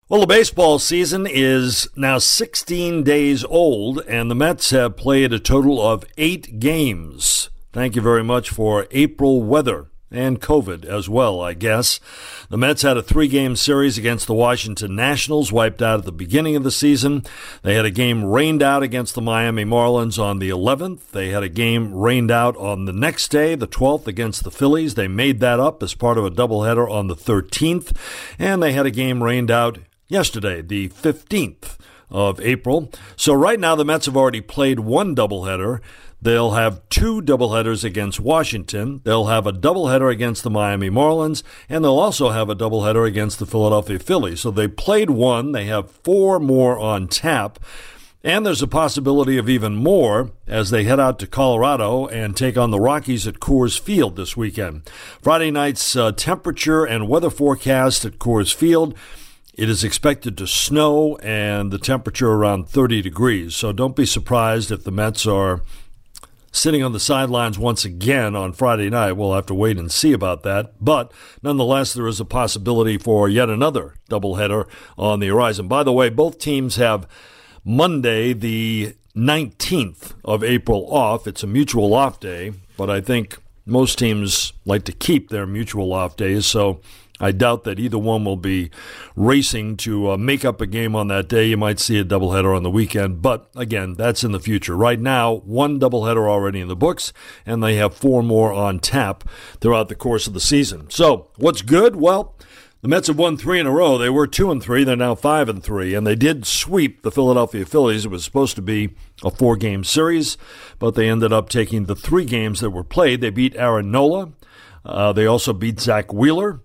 Well, the baseball season is now 16 days old, and the Mets have played a total of 8 games. Thank you very much for April weather and COVID as well, I guess. The Mets had a 3-game series against the Washington Nationals, wiped out at the beginning of the season. They had a game rained out against the Miami Marlins on the 11th. They had a game rained out on the next day, the 12th, against the Phillies. They made that up as part of a doubleheader on the 13th. And they had a game rained out yesterday, the 15th of April. So right now the Mets have already played 1 doubleheader. They'll have 2 doubleheaders against Washington. They'll have a doubleheader against the Miami Marlins, and they'll also have a doubleheader against the Philadelphia Phillies. So they played 1. They have 4 more on tap. And there's a possibility of even more as they head out to Colorado and take on the Rockies at Coors Field this weekend. Friday night's temperature and weather forecast at Coors Field. It is expected to snow and the temperature around 30 degrees. So don't be surprised if the Mets are sitting on the sidelines once again on Friday night. We'll have to wait and see about that. But nonetheless, there is a possibility for yet another doubleheader on the horizon. By the way, both teams have Monday, the 19th of April off. It's a mutual off day, but I think most teams like to keep their mutual off days, so I doubt that either one will be racing to make up a game on that day. You might see a doubleheader on the weekend, but again, that's in the future. Right now, 1 doubleheader already in the books, and they have 4 more on tap throughout the course of the season. So, what's good? Well, the Mets have won 3 in a row. They were 2-3. They're now 5-3, and they did sweep the Philadelphia Phillies. It was supposed to be a 4-game series, but they ended up taking the 3 games that were played. They beat Aaron Nola. They also beat Zach Wheeler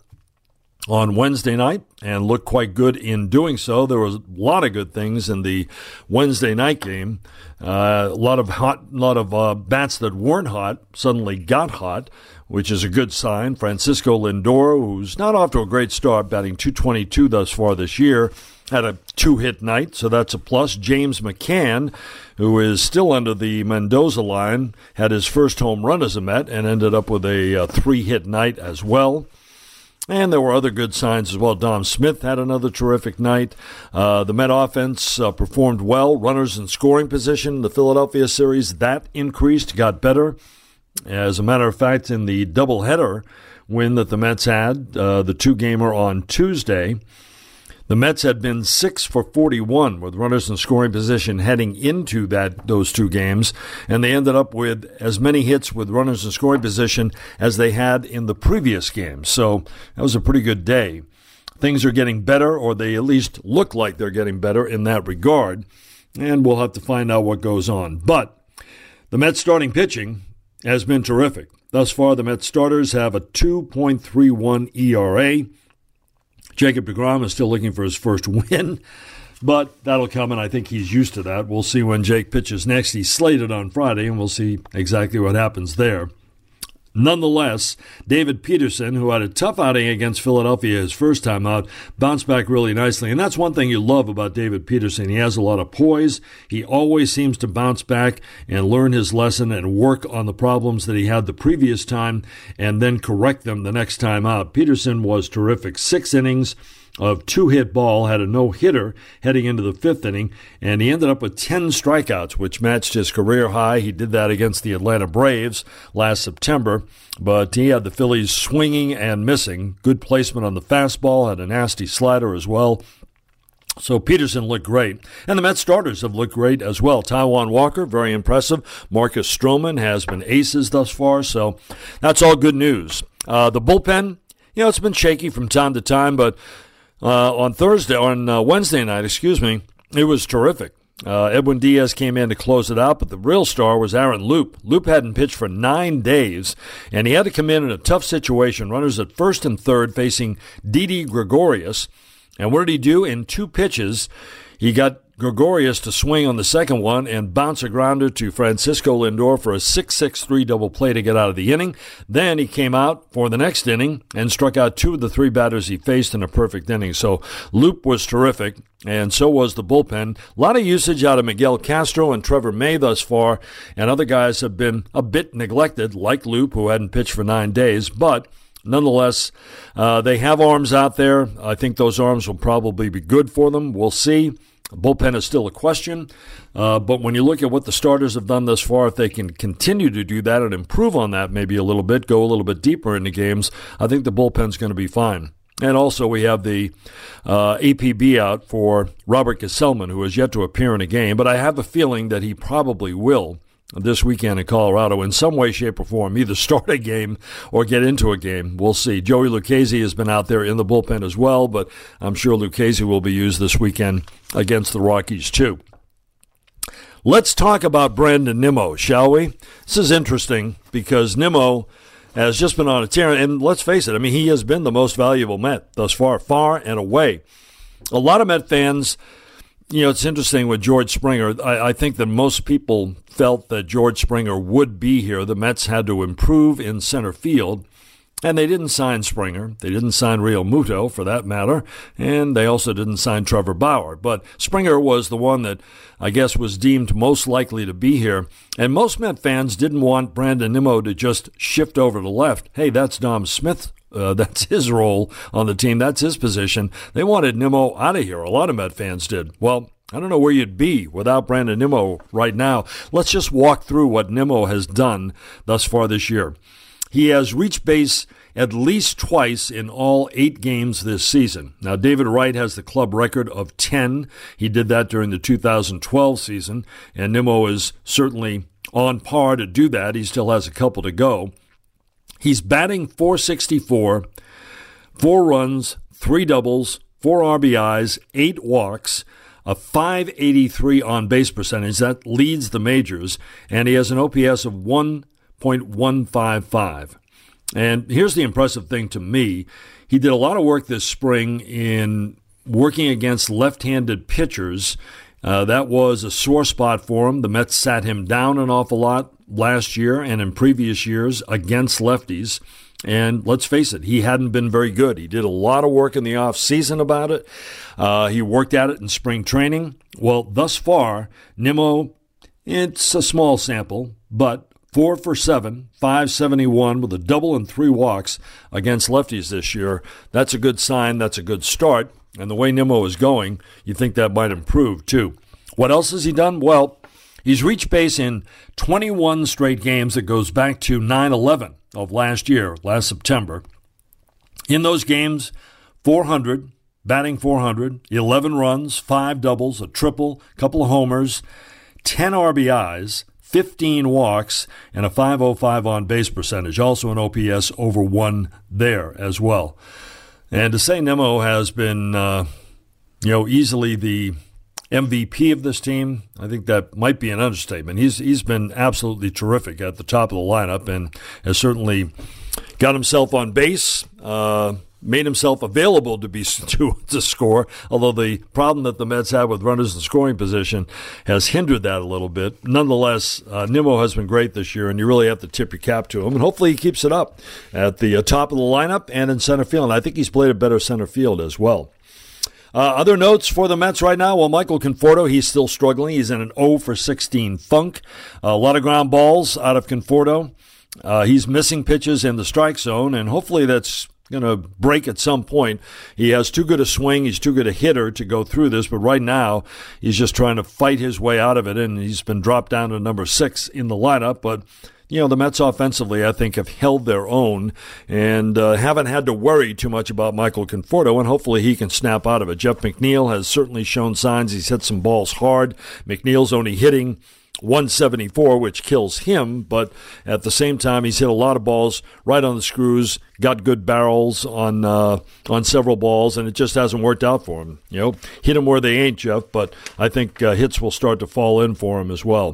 on Wednesday night and looked quite good in doing so. There was a lot of good things in the Wednesday night game. A lot of bats that weren't hot suddenly got hot, which is a good sign. Francisco Lindor, who's not off to a great start, batting .222 thus far this year, had a 2-hit night, so that's a plus. James McCann, who is still under the Mendoza line, had his first home run as a Met and ended up with a 3-hit night as well. And there were other good signs as well. Dom Smith had another terrific night. The Met offense performed well. Runners in scoring position in the Philadelphia series, that increased, got better. As a matter of fact, in the doubleheader win that the Mets had, the 2-gamer on Tuesday, the Mets had been 6 for 41 with runners in scoring position heading into those 2 games, and they ended up with as many hits with runners in scoring position as they had in the previous game. So that was a pretty good day. Things are getting better, or they at least look like they're getting better in that regard, and we'll have to find out what goes on. But the Mets starting pitching has been terrific. Thus far, the Mets starters have a 2.31 ERA. Jacob deGrom is still looking for his first win, but that'll come, and I think he's used to that. We'll see when Jake pitches next. He's slated on Friday, and we'll see exactly what happens there. Nonetheless, David Peterson, who had a tough outing against Philadelphia his first time out, bounced back really nicely. And that's one thing you love about David Peterson. He has a lot of poise. He always seems to bounce back and learn his lesson and work on the problems that he had the previous time and then correct them the next time out. Peterson was terrific. 6 innings of 2-hit ball, had a no-hitter heading into the 5th inning, and he ended up with 10 strikeouts, which matched his career high. He did that against the Atlanta Braves last September, but he had the Phillies swinging and missing. Good placement on the fastball, had a nasty slider as well. So Peterson looked great. And the Mets starters have looked great as well. Taijuan Walker, very impressive. Marcus Stroman has been aces thus far, so that's all good news. The bullpen, it's been shaky from time to time, but on Wednesday night, it was terrific. Edwin Diaz came in to close it out, but the real star was Aaron Loup. Loup hadn't pitched for 9 days, and he had to come in a tough situation. Runners at first and third facing Didi Gregorius. And what did he do? In 2 pitches, he got Gregorius to swing on the second one and bounce a grounder to Francisco Lindor for a 6-6-3 double play to get out of the inning. Then he came out for the next inning and struck out 2 of the 3 batters he faced in a perfect inning. So Loup was terrific, and so was the bullpen. A lot of usage out of Miguel Castro and Trevor May thus far, and other guys have been a bit neglected, like Loup, who hadn't pitched for 9 days, but nonetheless, they have arms out there. I think those arms will probably be good for them. We'll see. The bullpen is still a question, but when you look at what the starters have done thus far, if they can continue to do that and improve on that maybe a little bit, go a little bit deeper into games, I think the bullpen's going to be fine. And also we have the APB out for Robert Gesellman, who has yet to appear in a game, but I have a feeling that he probably will this weekend in Colorado in some way, shape, or form, either start a game or get into a game. We'll see. Joey Lucchesi has been out there in the bullpen as well, but I'm sure Lucchesi will be used this weekend against the Rockies too. Let's talk about Brandon Nimmo, shall we? This is interesting because Nimmo has just been on a tear, and let's face it, I mean, he has been the most valuable Met thus far, far and away. A lot of Met fans, you know, it's interesting with George Springer. I think that most people felt that George Springer would be here. The Mets had to improve in center field, and they didn't sign Springer. They didn't sign Real Muto, for that matter, and they also didn't sign Trevor Bauer. But Springer was the one that I guess was deemed most likely to be here. And most Met fans didn't want Brandon Nimmo to just shift over to left. Hey, that's Dom Smith. That's his role on the team. That's his position. They wanted Nimmo out of here. A lot of Met fans did. Well, I don't know where you'd be without Brandon Nimmo right now. Let's just walk through what Nimmo has done thus far this year. He has reached base at least twice in all 8 games this season. Now, David Wright has the club record of 10. He did that during the 2012 season, and Nimmo is certainly on par to do that. He still has a couple to go. He's batting .464, 4 runs, 3 doubles, 4 RBIs, 8 walks, a .583 on-base percentage. That leads the majors, and he has an OPS of 1.155. And here's the impressive thing to me. He did a lot of work this spring in working against left-handed pitchers. That was a sore spot for him. The Mets sat him down an awful lot last year and in previous years against lefties. And let's face it, he hadn't been very good. He did a lot of work in the offseason about it. He worked at it in spring training. Well, thus far, Nimmo, it's a small sample, but 4 for 7, .571 with a double and 3 walks against lefties this year. That's a good sign. That's a good start. And the way Nimmo is going, you think that might improve too. What else has he done? Well, he's reached base in 21 straight games. That goes back to 9/11 of last year, last September. In those games, 400, batting .400, 11 runs, 5 doubles, a triple, couple of homers, 10 RBIs, 15 walks, and a .505 on-base percentage. Also an OPS over 1 there as well. And to say Nimmo has been, easily the MVP of this team, I think that might be an understatement. He's been absolutely terrific at the top of the lineup and has certainly got himself on base, made himself available to score, although the problem that the Mets have with runners in scoring position has hindered that a little bit. Nonetheless, Nimmo has been great this year, and you really have to tip your cap to him, and hopefully he keeps it up at the top of the lineup and in center field. And I think he's played a better center field as well. Other notes for the Mets right now, well, Michael Conforto, he's still struggling. He's in an 0 for 16 funk. A lot of ground balls out of Conforto. He's missing pitches in the strike zone, and hopefully that's going to break at some point. He has too good a swing. He's too good a hitter to go through this, but right now he's just trying to fight his way out of it, and he's been dropped down to number 6 in the lineup. But, the Mets offensively, I think, have held their own and haven't had to worry too much about Michael Conforto, and hopefully he can snap out of it. Jeff McNeil has certainly shown signs. He's hit some balls hard. McNeil's only hitting .174, which kills him, but at the same time, he's hit a lot of balls right on the screws, got good barrels on several balls, and it just hasn't worked out for him. Hit them where they ain't, Jeff, but I think hits will start to fall in for him as well.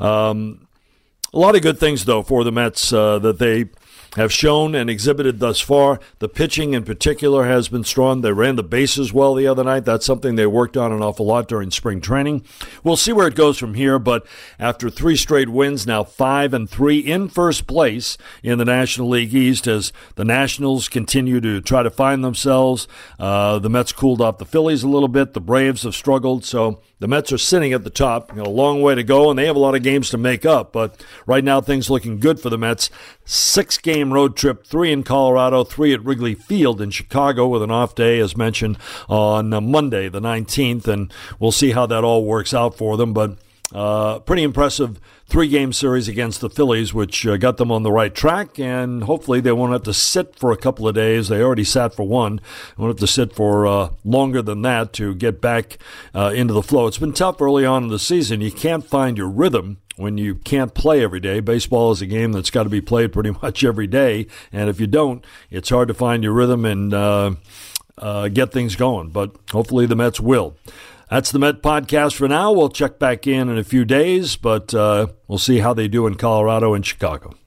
A lot of good things, though, for the Mets that they have shown and exhibited thus far. The pitching in particular has been strong. They ran the bases well the other night. That's something they worked on an awful lot during spring training. We'll see where it goes from here, but after 3 straight wins, now 5-3 in first place in the National League East as the Nationals continue to try to find themselves. The Mets cooled off the Phillies a little bit. The Braves have struggled, so the Mets are sitting at the top. A long way to go, and they have a lot of games to make up, but right now things looking good for the Mets. 6-game road trip, 3 in Colorado, 3 at Wrigley Field in Chicago with an off day, as mentioned, on Monday, the 19th, and we'll see how that all works out for them. But pretty impressive 3-game series against the Phillies, which got them on the right track, and hopefully they won't have to sit for a couple of days. They already sat for one. They won't have to sit for longer than that to get back into the flow. It's been tough early on in the season. You can't find your rhythm when you can't play every day. Baseball is a game that's got to be played pretty much every day, and if you don't, it's hard to find your rhythm and get things going. But hopefully the Mets will. That's the Met Podcast for now. We'll check back in a few days, but we'll see how they do in Colorado and Chicago.